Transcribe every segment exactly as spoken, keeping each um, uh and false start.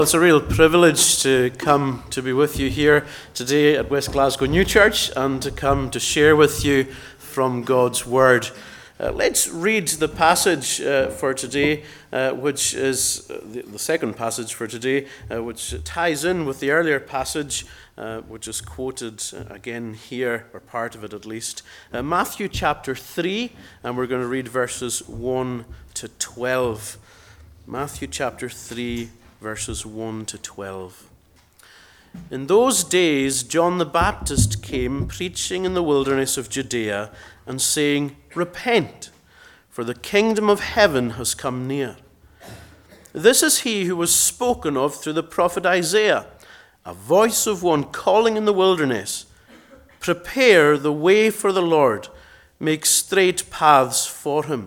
It's a real privilege to come to be with you here today at West Glasgow New Church and to come to share with you from God's Word. Uh, let's read the passage uh, for today, uh, which is uh, the, the second passage for today, uh, which ties in with the earlier passage, uh, which is quoted uh, again here, or part of it at least. Uh, Matthew chapter three, and we're going to read verses one to twelve. Matthew chapter three, verses one to twelve. In those days, John the Baptist came preaching in the wilderness of Judea and saying, "Repent, for the kingdom of heaven has come near." This is he who was spoken of through the prophet Isaiah, a voice of one calling in the wilderness, "Prepare the way for the Lord, make straight paths for him."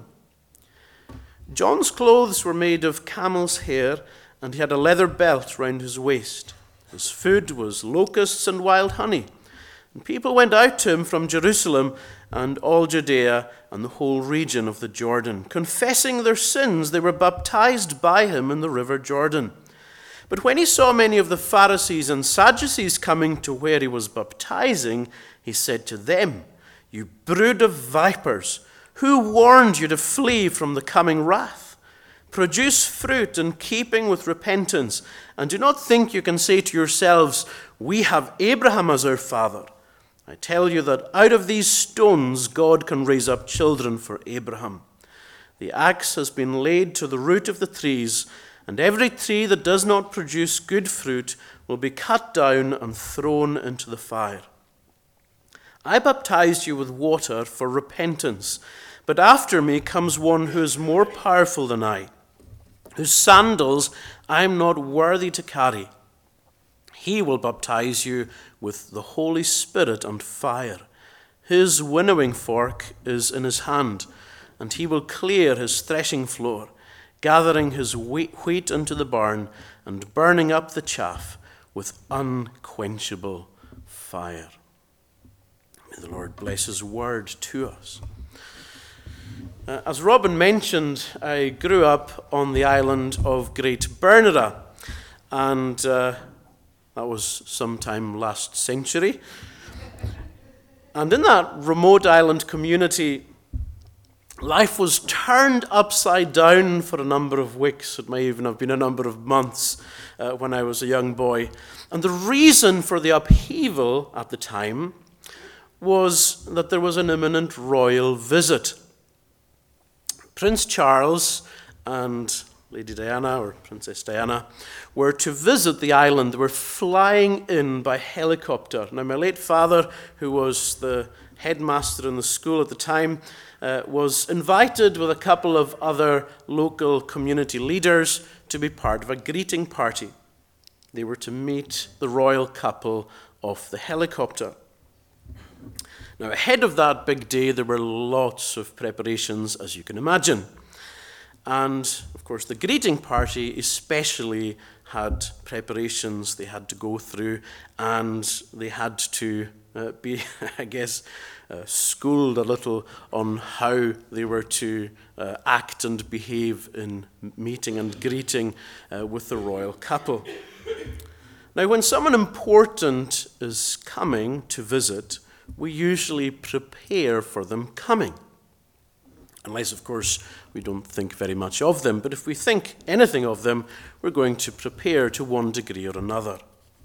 John's clothes were made of camel's hair, and he had a leather belt round his waist. His food was locusts and wild honey. And people went out to him from Jerusalem and all Judea and the whole region of the Jordan. Confessing their sins, they were baptized by him in the river Jordan. But when he saw many of the Pharisees and Sadducees coming to where he was baptizing, he said to them, "You brood of vipers, who warned you to flee from the coming wrath? Produce fruit in keeping with repentance, and do not think you can say to yourselves, 'We have Abraham as our father.' I tell you that out of these stones God can raise up children for Abraham. The axe has been laid to the root of the trees, and every tree that does not produce good fruit will be cut down and thrown into the fire. I baptized you with water for repentance, but after me comes one who is more powerful than I, whose sandals I am not worthy to carry. He will baptize you with the Holy Spirit and fire. His winnowing fork is in his hand, and he will clear his threshing floor, gathering his wheat into the barn and burning up the chaff with unquenchable fire." May the Lord bless his word to us. Uh, as Robin mentioned, I grew up on the island of Great Bernera, and uh, that was sometime last century. And in that remote island community, life was turned upside down for a number of weeks. It may even have been a number of months uh, when I was a young boy. And the reason for the upheaval at the time was that there was an imminent royal visit. Prince Charles and Lady Diana, or Princess Diana, were to visit the island. They were flying in by helicopter. Now, my late father, who was the headmaster in the school at the time, uh, was invited with a couple of other local community leaders to be part of a greeting party. They were to meet the royal couple off the helicopter. Now, ahead of that big day, there were lots of preparations, as you can imagine. And, of course, the greeting party especially had preparations they had to go through, and they had to uh, be, I guess, uh, schooled a little on how they were to uh, act and behave in meeting and greeting uh, with the royal couple. Now, when someone important is coming to visit, we usually prepare for them coming. Unless, of course, we don't think very much of them. But if we think anything of them, we're going to prepare to one degree or another.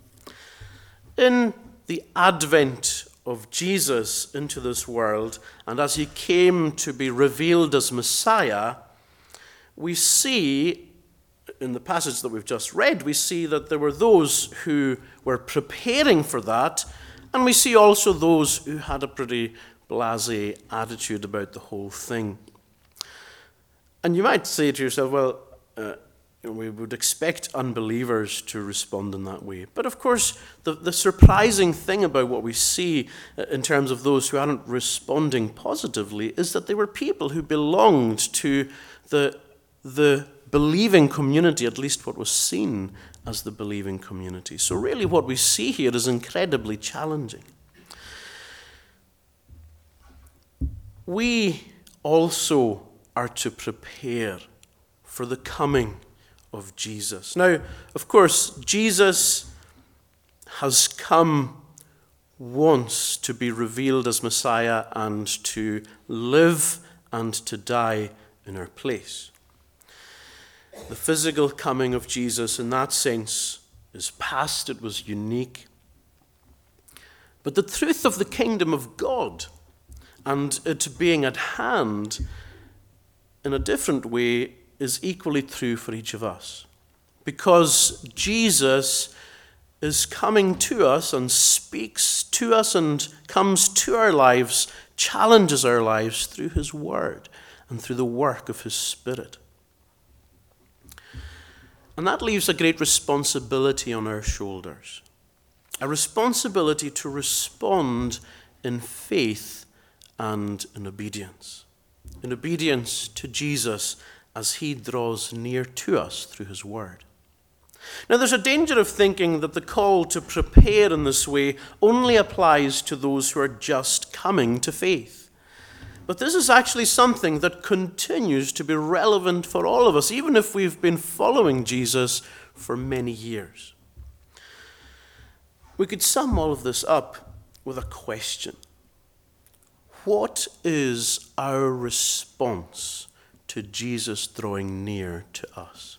In the advent of Jesus into this world, and as he came to be revealed as Messiah, we see, in the passage that we've just read, we see that there were those who were preparing for that, and we see also those who had a pretty blasé attitude about the whole thing. And you might say to yourself, well, uh, we would expect unbelievers to respond in that way. But of course, the, the surprising thing about what we see in terms of those who aren't responding positively is that they were people who belonged to the, the believing community, at least what was seen as the believing community. So really what we see here is incredibly challenging. We also are to prepare for the coming of Jesus. Now, of course, Jesus has come once to be revealed as Messiah and to live and to die in our place. The physical coming of Jesus in that sense is past, it was unique. But the truth of the kingdom of God and it being at hand in a different way is equally true for each of us. Because Jesus is coming to us and speaks to us and comes to our lives, challenges our lives through his word and through the work of his Spirit. And that leaves a great responsibility on our shoulders. A responsibility to respond in faith and in obedience. In obedience to Jesus as he draws near to us through his word. Now, there's a danger of thinking that the call to prepare in this way only applies to those who are just coming to faith. But this is actually something that continues to be relevant for all of us, even if we've been following Jesus for many years. We could sum all of this up with a question. What is our response to Jesus drawing near to us?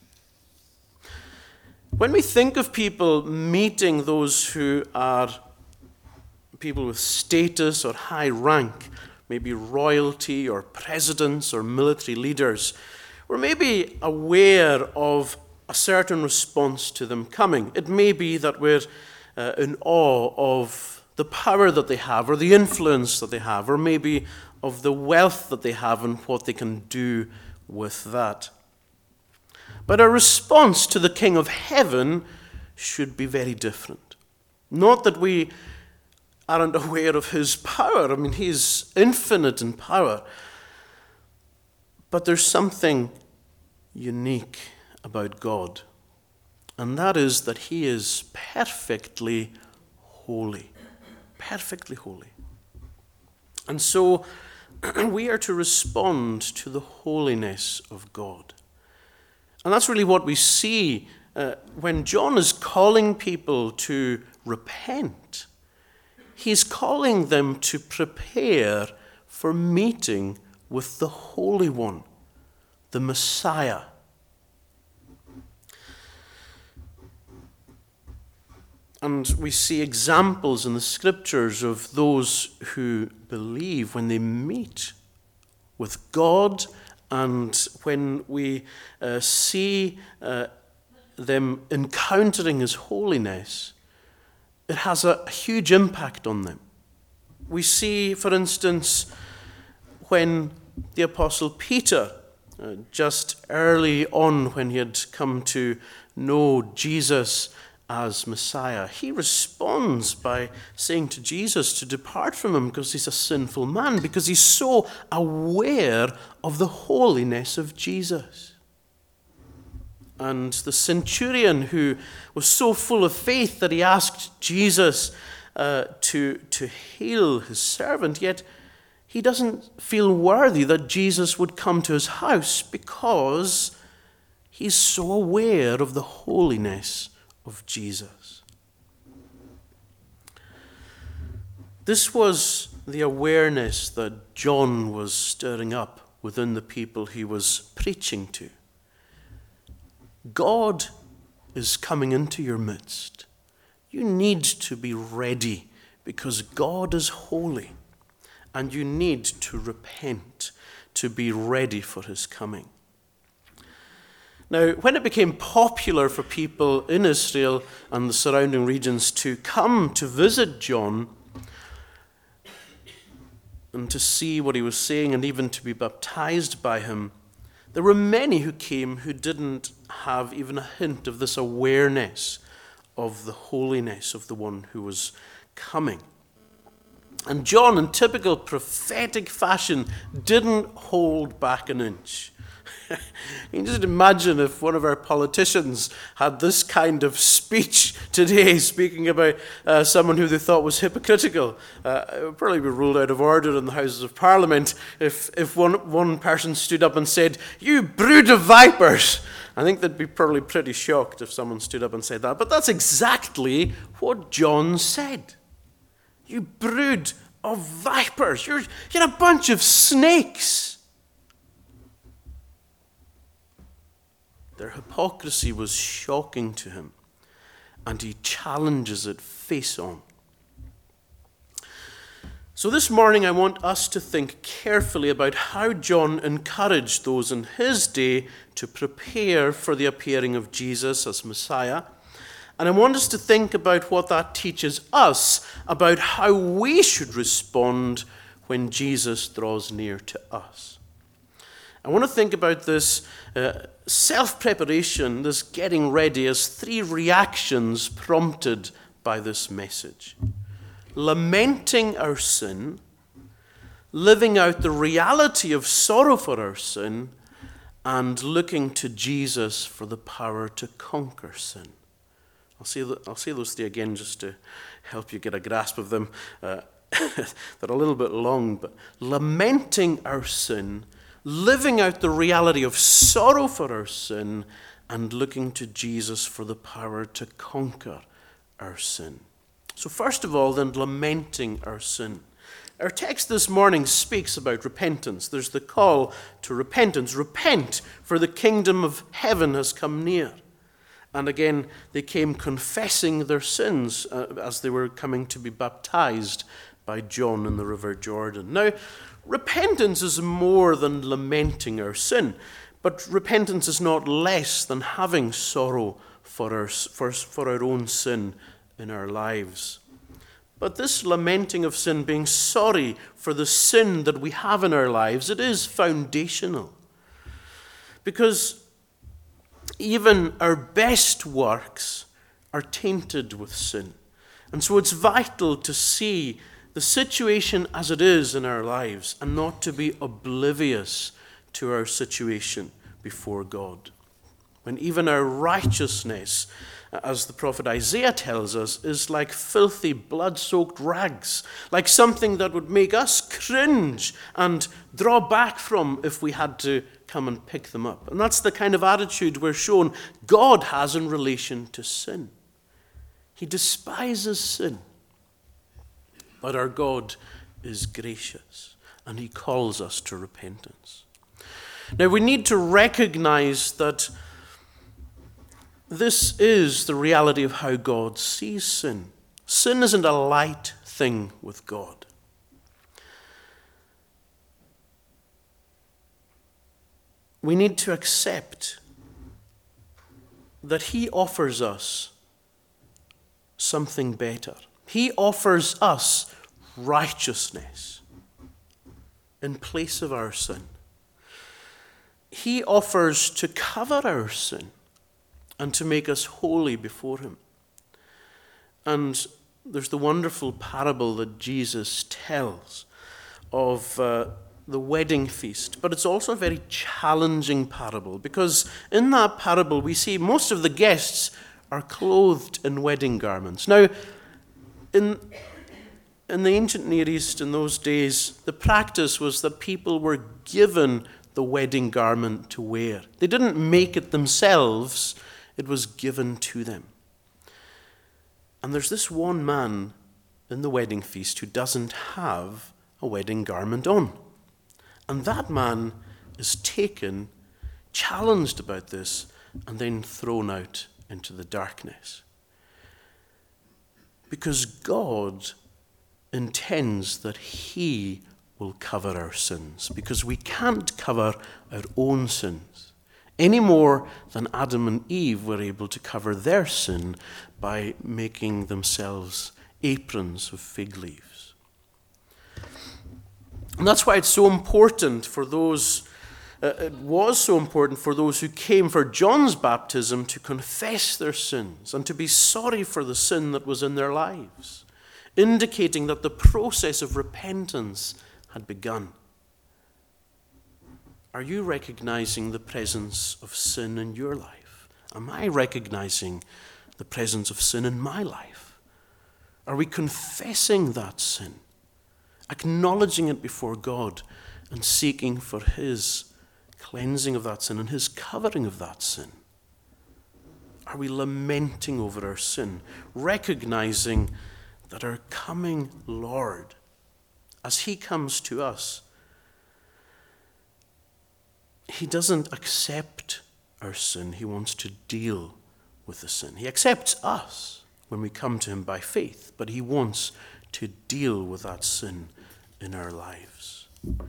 When we think of people meeting those who are people with status or high rank, maybe royalty or presidents or military leaders, we're maybe aware of a certain response to them coming. It may be that we're uh, in awe of the power that they have or the influence that they have, or maybe of the wealth that they have and what they can do with that. But our response to the King of Heaven should be very different. Not that we aren't aware of his power. I mean, he's infinite in power. But there's something unique about God. And that is that he is perfectly holy. Perfectly holy. And so we are to respond to the holiness of God. And that's really what we see uh, when John is calling people to repent. He's calling them to prepare for meeting with the Holy One, the Messiah. And we see examples in the scriptures of those who believe when they meet with God. And when we uh, see uh, them encountering his holiness, it has a huge impact on them. We see, for instance, when the Apostle Peter, uh, just early on when he had come to know Jesus as Messiah, he responds by saying to Jesus to depart from him because he's a sinful man, because he's so aware of the holiness of Jesus. And the centurion who was so full of faith that he asked Jesus uh, to, to heal his servant, yet he doesn't feel worthy that Jesus would come to his house because he's so aware of the holiness of Jesus. This was the awareness that John was stirring up within the people he was preaching to. God is coming into your midst. You need to be ready because God is holy, and you need to repent to be ready for his coming. Now, when it became popular for people in Israel and the surrounding regions to come to visit John and to see what he was saying and even to be baptized by him, there were many who came who didn't have even a hint of this awareness of the holiness of the one who was coming. And John, in typical prophetic fashion, didn't hold back an inch. You can just imagine if one of our politicians had this kind of speech today, speaking about uh, someone who they thought was hypocritical. Uh, it would probably be ruled out of order in the Houses of Parliament if, if one, one person stood up and said, "You brood of vipers." I think they'd be probably pretty shocked if someone stood up and said that. But that's exactly what John said. "You brood of vipers. You're, you're a bunch of snakes." Their hypocrisy was shocking to him, and he challenges it face on. So this morning I want us to think carefully about how John encouraged those in his day to prepare for the appearing of Jesus as Messiah. And I want us to think about what that teaches us about how we should respond when Jesus draws near to us. I want to think about this uh, self-preparation, this getting ready, as three reactions prompted by this message. Lamenting our sin, living out the reality of sorrow for our sin, and looking to Jesus for the power to conquer sin. I'll say, I'll say those three again just to help you get a grasp of them. Uh, they're a little bit long, but lamenting our sin, living out the reality of sorrow for our sin, and looking to Jesus for the power to conquer our sin. So first of all, then, lamenting our sin. Our text this morning speaks about repentance. There's the call to repentance. Repent, for the kingdom of heaven has come near. And again, they came confessing their sins uh, as they were coming to be baptized by John in the River Jordan. Now, repentance is more than lamenting our sin, but repentance is not less than having sorrow for our, for, for our own sin in our lives. But this lamenting of sin, being sorry for the sin that we have in our lives, it is foundational. Because even our best works are tainted with sin. And so it's vital to see the situation as it is in our lives and not to be oblivious to our situation before God. When even our righteousness, as the prophet Isaiah tells us, is like filthy, blood-soaked rags, like something that would make us cringe and draw back from if we had to come and pick them up. And that's the kind of attitude we're shown God has in relation to sin. He despises sin. But our God is gracious, and he calls us to repentance. Now, we need to recognize that this is the reality of how God sees sin. Sin isn't a light thing with God. We need to accept that he offers us something better. He offers us righteousness in place of our sin. He offers to cover our sin and to make us holy before him. And there's the wonderful parable that Jesus tells of uh, the wedding feast. But it's also a very challenging parable, because in that parable we see most of the guests are clothed in wedding garments. Now, in, in the ancient Near East, in those days, the practice was that people were given the wedding garment to wear. They didn't make it themselves. It was given to them. And there's this one man in the wedding feast who doesn't have a wedding garment on. And that man is taken, challenged about this, and then thrown out into the darkness. Because God intends that he will cover our sins, because we can't cover our own sins any more than Adam and Eve were able to cover their sin by making themselves aprons of fig leaves. And that's why it's so important for those, uh, it was so important for those who came for John's baptism to confess their sins and to be sorry for the sin that was in their lives, indicating that the process of repentance had begun. Are you recognizing the presence of sin in your life? Am I recognizing the presence of sin in my life? Are we confessing that sin, acknowledging it before God, and seeking for his cleansing of that sin and his covering of that sin? Are we lamenting over our sin, recognizing that our coming Lord, as he comes to us, he doesn't accept our sin. He wants to deal with the sin. He accepts us when we come to him by faith, but he wants to deal with that sin in our lives.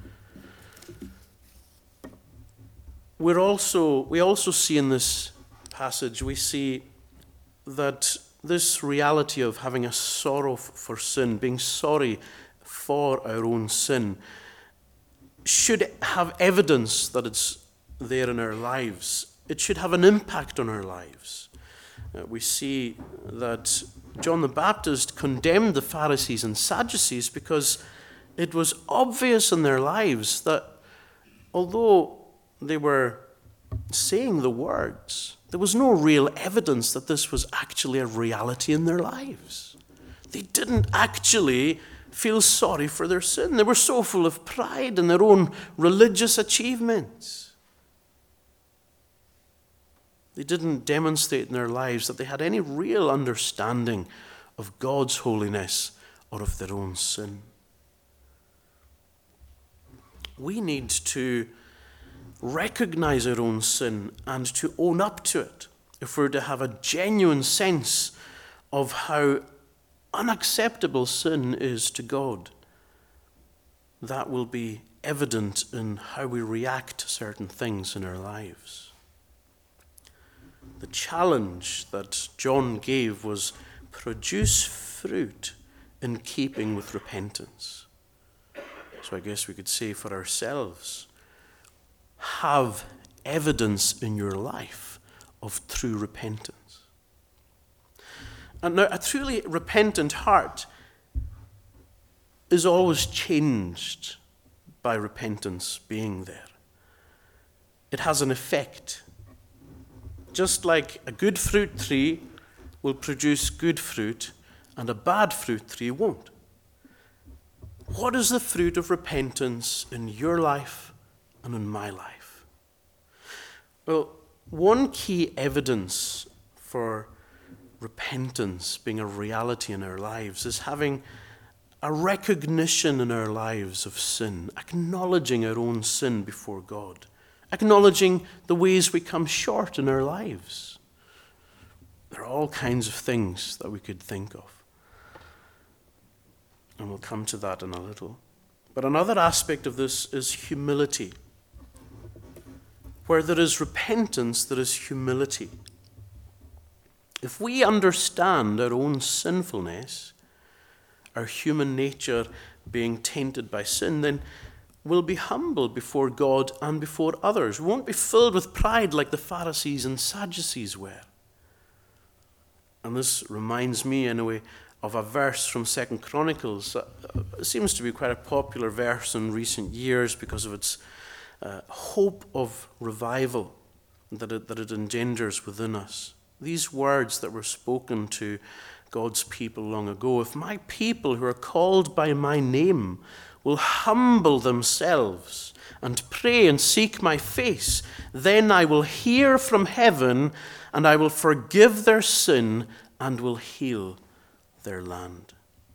We're also, we also see in this passage, we see that this reality of having a sorrow for sin, being sorry for our own sin, should have evidence that it's there in our lives. It should have an impact on our lives. Uh, we see that John the Baptist condemned the Pharisees and Sadducees because it was obvious in their lives that although they were saying the words, there was no real evidence that this was actually a reality in their lives. They didn't actually feel sorry for their sin. They were so full of pride in their own religious achievements. They didn't demonstrate in their lives that they had any real understanding of God's holiness or of their own sin. We need to recognize our own sin and to own up to it if we're to have a genuine sense of how unacceptable sin is to God. That will be evident in how we react to certain things in our lives. The challenge that John gave was produce fruit in keeping with repentance. So I guess we could say for ourselves, have evidence in your life of true repentance. And now, a truly repentant heart is always changed by repentance being there. It has an effect. Just like a good fruit tree will produce good fruit and a bad fruit tree won't. What is the fruit of repentance in your life and in my life? Well, one key evidence for repentance being a reality in our lives is having a recognition in our lives of sin, acknowledging our own sin before God, acknowledging the ways we come short in our lives. There are all kinds of things that we could think of. And we'll come to that in a little. But another aspect of this is humility. Where there is repentance, there is humility. If we understand our own sinfulness, our human nature being tainted by sin, then we'll be humble before God and before others. We won't be filled with pride like the Pharisees and Sadducees were. And this reminds me, anyway, of a verse from Second Chronicles. It seems to be quite a popular verse in recent years because of its uh, hope of revival that it, that it engenders within us. These words that were spoken to God's people long ago, if my people who are called by my name will humble themselves and pray and seek my face, then I will hear from heaven and I will forgive their sin and will heal their land.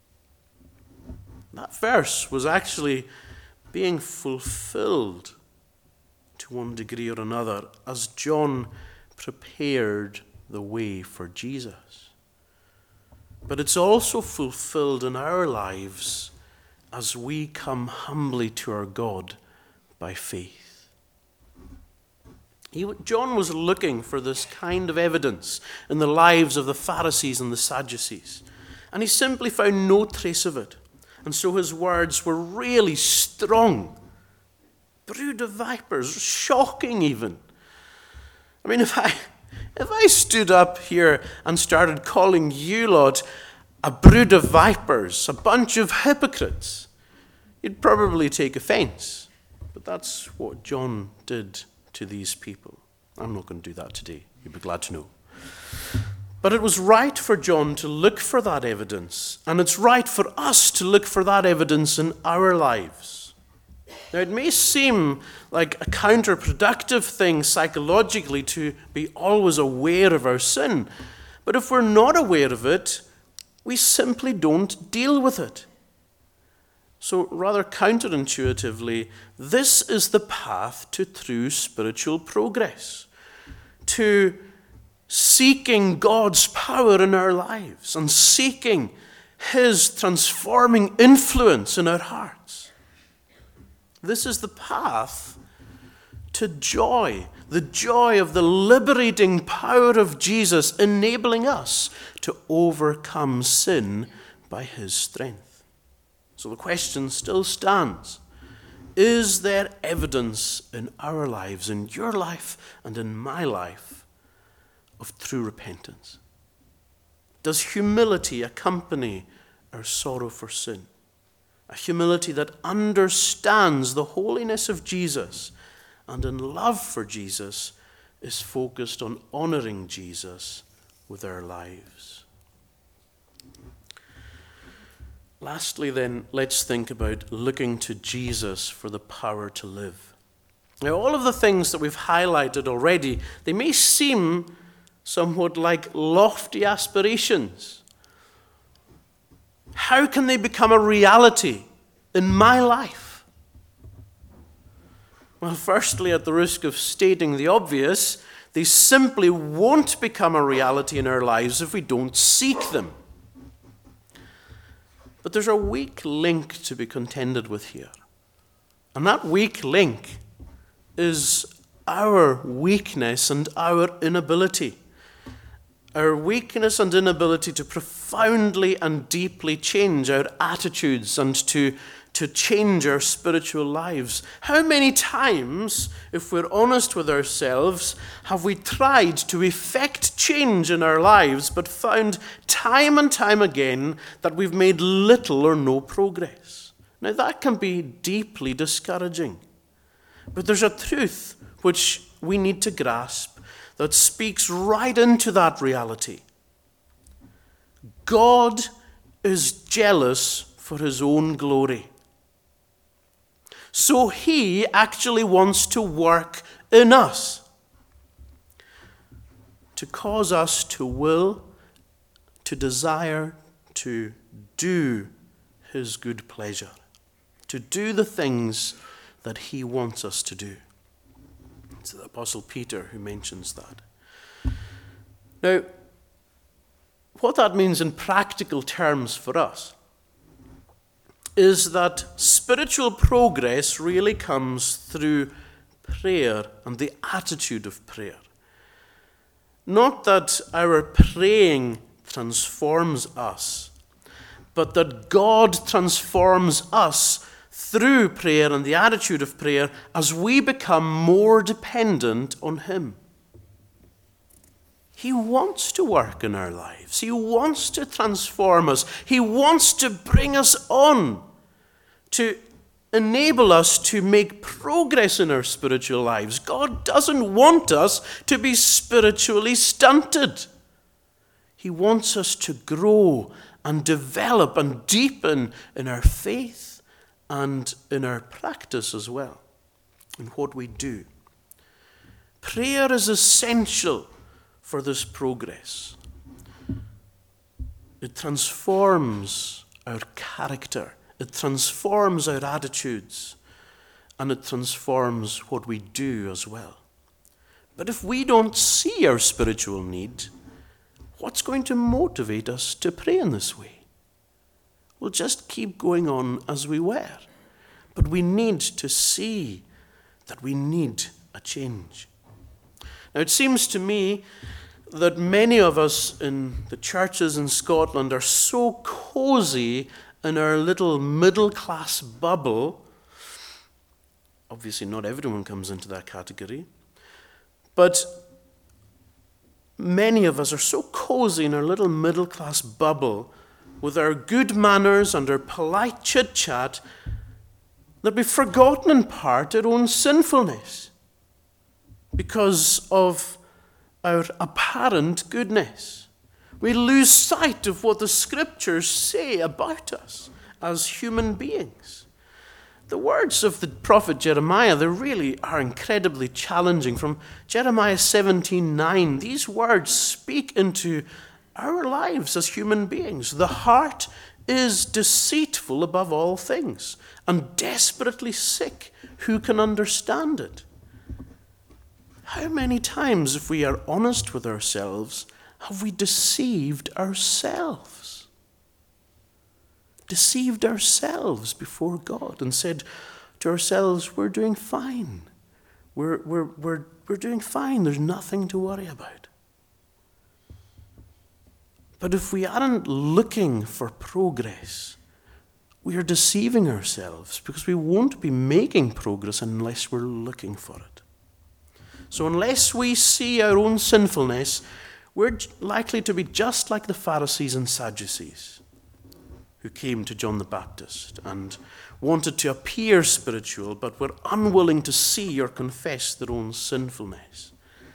That verse was actually being fulfilled to one degree or another as John prepared the way for Jesus. But it's also fulfilled in our lives as we come humbly to our God by faith. He, John was looking for this kind of evidence in the lives of the Pharisees and the Sadducees, and he simply found no trace of it. And so his words were really strong. Brood of vipers, shocking even. I mean, if I... If I stood up here and started calling you lot a brood of vipers, a bunch of hypocrites, you'd probably take offense. But That's what John did to these people. I'm not going to do that today. You'll be glad to know. But it was right for John to look for that evidence, and it's right for us to look for that evidence in our lives. Now, it may seem like a counterproductive thing psychologically to be always aware of our sin, but if we're not aware of it, we simply don't deal with it. So, rather counterintuitively, this is the path to true spiritual progress, to seeking God's power in our lives and seeking His transforming influence in our hearts. This is the path to joy, the joy of the liberating power of Jesus enabling us to overcome sin by His strength. So the question still stands. Is there evidence in our lives, in your life and in my life, of true repentance? Does humility accompany our sorrow for sin? A humility that understands the holiness of Jesus and in love for Jesus is focused on honoring Jesus with our lives. Lastly, then, let's think about looking to Jesus for the power to live. Now, all of the things that we've highlighted already, they may seem somewhat like lofty aspirations. How can they become a reality in my life? Well, firstly, at the risk of stating the obvious, they simply won't become a reality in our lives if we don't seek them. But there's a weak link to be contended with here. And that weak link is our weakness and our inability. Our weakness and inability to profoundly and deeply change our attitudes and to, to change our spiritual lives. How many times, if we're honest with ourselves, have we tried to effect change in our lives but found time and time again that we've made little or no progress? Now that can be deeply discouraging. But there's a truth which we need to grasp that speaks right into that reality. God is jealous for His own glory. So He actually wants to work in us, to cause us to will, to desire, to do His good pleasure, to do the things that He wants us to do. It's the Apostle Peter who mentions that. Now, what that means in practical terms for us is that spiritual progress really comes through prayer and the attitude of prayer. Not that our praying transforms us, but that God transforms us through prayer and the attitude of prayer as we become more dependent on Him. He wants to work in our lives. He wants to transform us. He wants to bring us on, to enable us to make progress in our spiritual lives. God doesn't want us to be spiritually stunted. He wants us to grow and develop and deepen in our faith and in our practice as well, in what we do. Prayer is essential for this progress. It transforms our character, it transforms our attitudes, and it transforms what we do as well. But if we don't see our spiritual need, what's going to motivate us to pray in this way? We'll just keep going on as we were. But we need to see that we need a change. Now, it seems to me that many of us in the churches in Scotland are so cozy in our little middle-class bubble. Obviously, not everyone comes into that category. But many of us are so cozy in our little middle-class bubble with our good manners and our polite chit-chat that we've forgotten in part our own sinfulness because of our apparent goodness. We lose sight of what the Scriptures say about us as human beings. The words of the prophet Jeremiah, they really are incredibly challenging. From Jeremiah seventeen nine, these words speak into our lives as human beings. The heart is deceitful above all things and desperately sick. Who can understand it? How many times, if we are honest with ourselves, have we deceived ourselves? Deceived ourselves before God and said to ourselves, we're doing fine. We're, we're, we're, we're doing fine. There's nothing to worry about. But if we aren't looking for progress, we are deceiving ourselves because we won't be making progress unless we're looking for it. So unless we see our own sinfulness, we're likely to be just like the Pharisees and Sadducees who came to John the Baptist and wanted to appear spiritual, but were unwilling to see or confess their own sinfulness.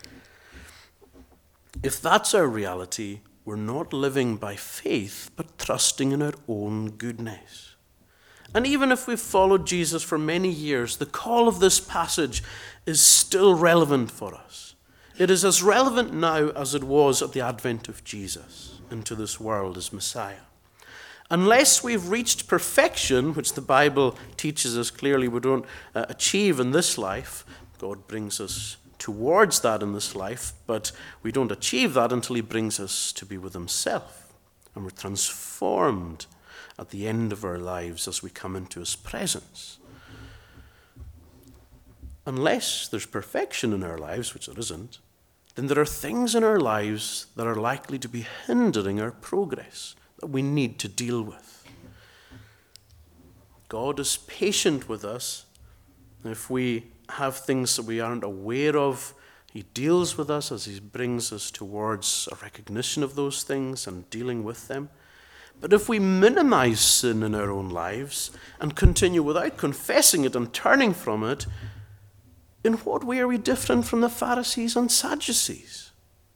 If that's our reality, we're not living by faith, but trusting in our own goodness. And even if we've followed Jesus for many years, the call of this passage is still relevant for us. It is as relevant now as it was at the advent of Jesus into this world as Messiah. Unless we've reached perfection, which the Bible teaches us clearly we don't uh, achieve in this life, God brings us towards that in this life, but we don't achieve that until he brings us to be with himself. And we're transformed at the end of our lives as we come into his presence. Unless there's perfection in our lives, which there isn't, then there are things in our lives that are likely to be hindering our progress that we need to deal with. God is patient with us. If we have things that we aren't aware of, he deals with us as he brings us towards a recognition of those things and dealing with them. But if we minimize sin in our own lives and continue without confessing it and turning from it, in what way are we different from the Pharisees and Sadducees?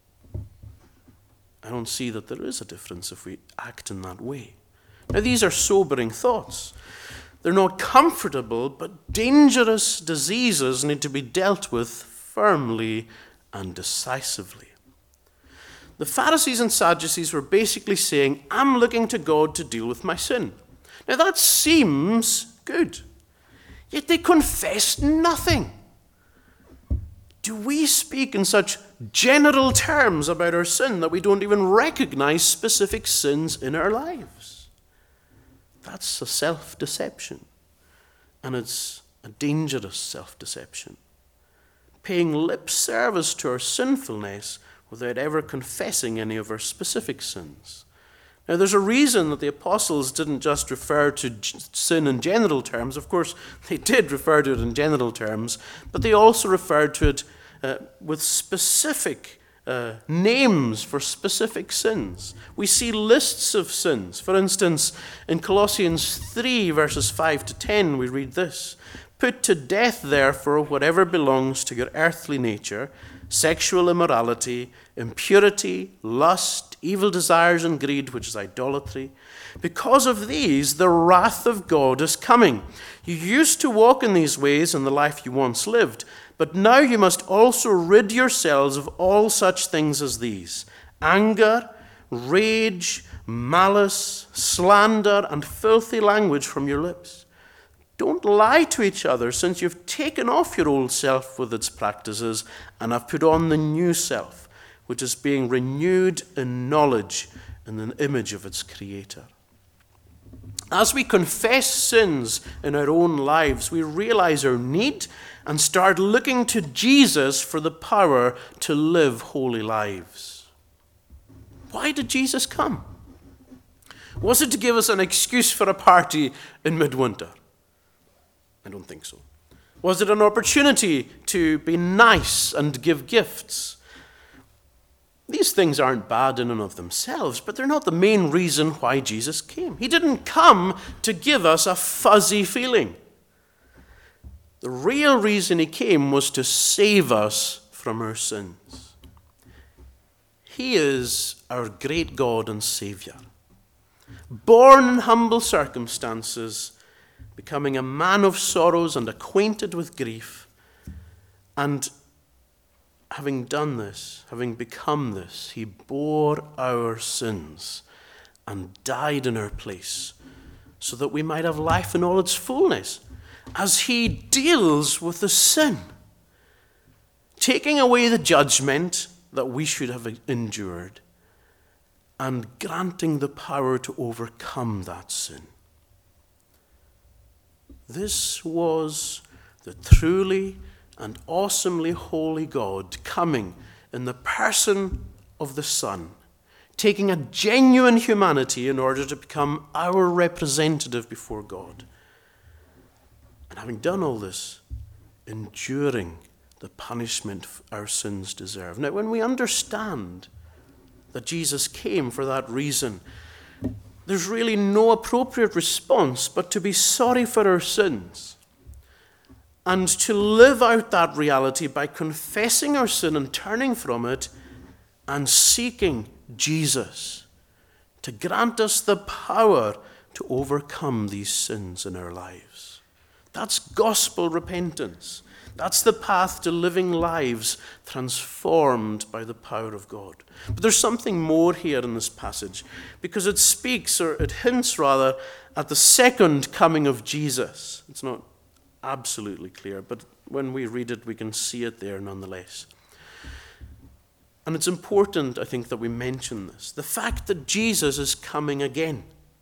I don't see that there is a difference if we act in that way. Now, these are sobering thoughts. They're not comfortable, but dangerous diseases need to be dealt with firmly and decisively. The Pharisees and Sadducees were basically saying, I'm looking to God to deal with my sin. Now, that seems good. Yet they confessed nothing. Do we speak in such general terms about our sin that we don't even recognize specific sins in our lives? That's a self-deception. And it's a dangerous self-deception. Paying lip service to our sinfulness without ever confessing any of our specific sins. Now, there's a reason that the apostles didn't just refer to sin in general terms. Of course, they did refer to it in general terms, but they also referred to it uh, with specific uh, names for specific sins. We see lists of sins. For instance, in Colossians three, verses five to ten, we read this: Put to death, therefore, whatever belongs to your earthly nature, sexual immorality, impurity, lust, evil desires, and greed, which is idolatry. Because of these, the wrath of God is coming. You used to walk in these ways in the life you once lived, but now you must also rid yourselves of all such things as these: anger, rage, malice, slander, and filthy language from your lips. Don't lie to each other, since you've taken off your old self with its practices and have put on the new self, which is being renewed in knowledge in the image of its creator. As we confess sins in our own lives, we realize our need and start looking to Jesus for the power to live holy lives. Why did Jesus come? Was it to give us an excuse for a party in midwinter? I don't think so. Was it an opportunity to be nice and give gifts? These things aren't bad in and of themselves, but they're not the main reason why Jesus came. He didn't come to give us a fuzzy feeling. The real reason he came was to save us from our sins. He is our great God and Savior. Born in humble circumstances, becoming a man of sorrows and acquainted with grief, and having done this, having become this, he bore our sins and died in our place so that we might have life in all its fullness as he deals with the sin, taking away the judgment that we should have endured and granting the power to overcome that sin. This was the truly and awesomely holy God coming in the person of the Son, taking a genuine humanity in order to become our representative before God. And having done all this, enduring the punishment our sins deserve. Now, when we understand that Jesus came for that reason, there's really no appropriate response but to be sorry for our sins and to live out that reality by confessing our sin and turning from it and seeking Jesus to grant us the power to overcome these sins in our lives. That's gospel repentance. That's the path to living lives transformed by the power of God. But there's something more here in this passage, because it speaks, or it hints rather, at the second coming of Jesus. It's not absolutely clear, but when we read it, we can see it there nonetheless. And it's important, I think, that we mention this. The fact that Jesus is coming again.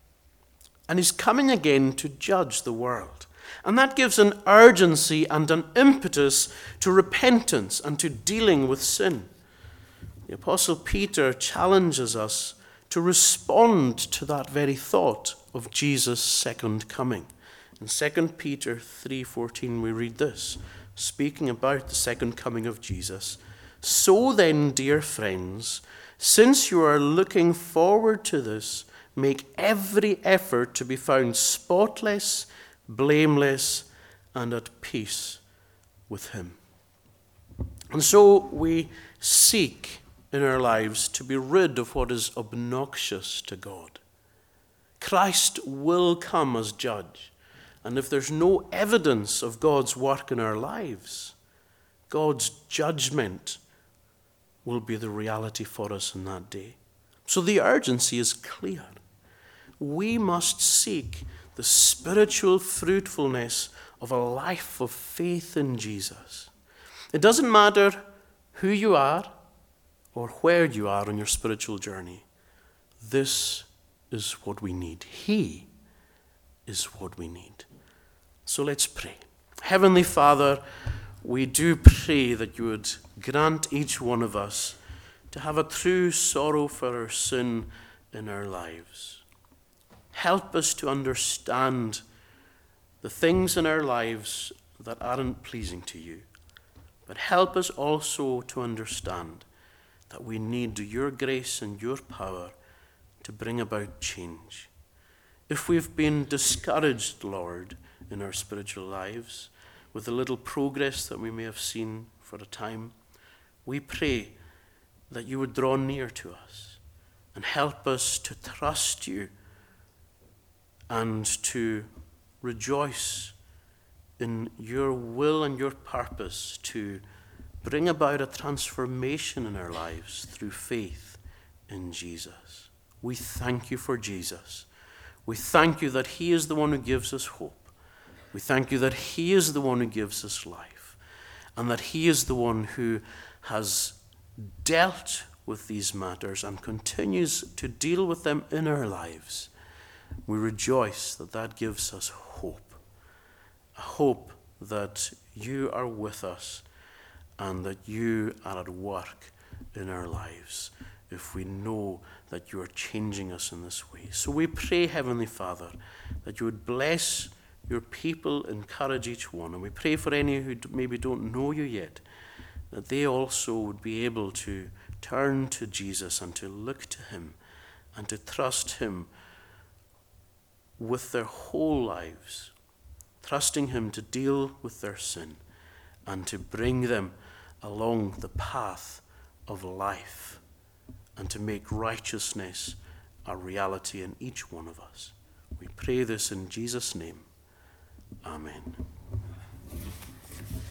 And he's coming again to judge the world. And that gives an urgency and an impetus to repentance and to dealing with sin. The Apostle Peter challenges us to respond to that very thought of Jesus' second coming. In Second Peter three fourteen we read this, speaking about the second coming of Jesus. So then, dear friends, since you are looking forward to this, make every effort to be found spotless, blameless, and at peace with him. And so we seek in our lives to be rid of what is obnoxious to God. Christ will come as judge. And if there's no evidence of God's work in our lives, God's judgment will be the reality for us in that day. So the urgency is clear. We must seek the spiritual fruitfulness of a life of faith in Jesus. It doesn't matter who you are or where you are on your spiritual journey. This is what we need. He is what we need. So let's pray. Heavenly Father, we do pray that you would grant each one of us to have a true sorrow for our sin in our lives. Help us to understand the things in our lives that aren't pleasing to you. But help us also to understand that we need your grace and your power to bring about change. If we've been discouraged, Lord, in our spiritual lives, with the little progress that we may have seen for a time, we pray that you would draw near to us and help us to trust you and to rejoice in your will and your purpose to bring about a transformation in our lives through faith in Jesus. We thank you for Jesus. We thank you that he is the one who gives us hope. We thank you that he is the one who gives us life, and that he is the one who has dealt with these matters and continues to deal with them in our lives. We rejoice that that gives us hope, a hope that you are with us and that you are at work in our lives if we know that you are changing us in this way. So we pray, Heavenly Father, that you would bless your people, encourage each one. And we pray for any who maybe don't know you yet, that they also would be able to turn to Jesus and to look to him and to trust him with their whole lives, trusting him to deal with their sin and to bring them along the path of life and to make righteousness a reality in each one of us. We pray this in Jesus' name. Amen.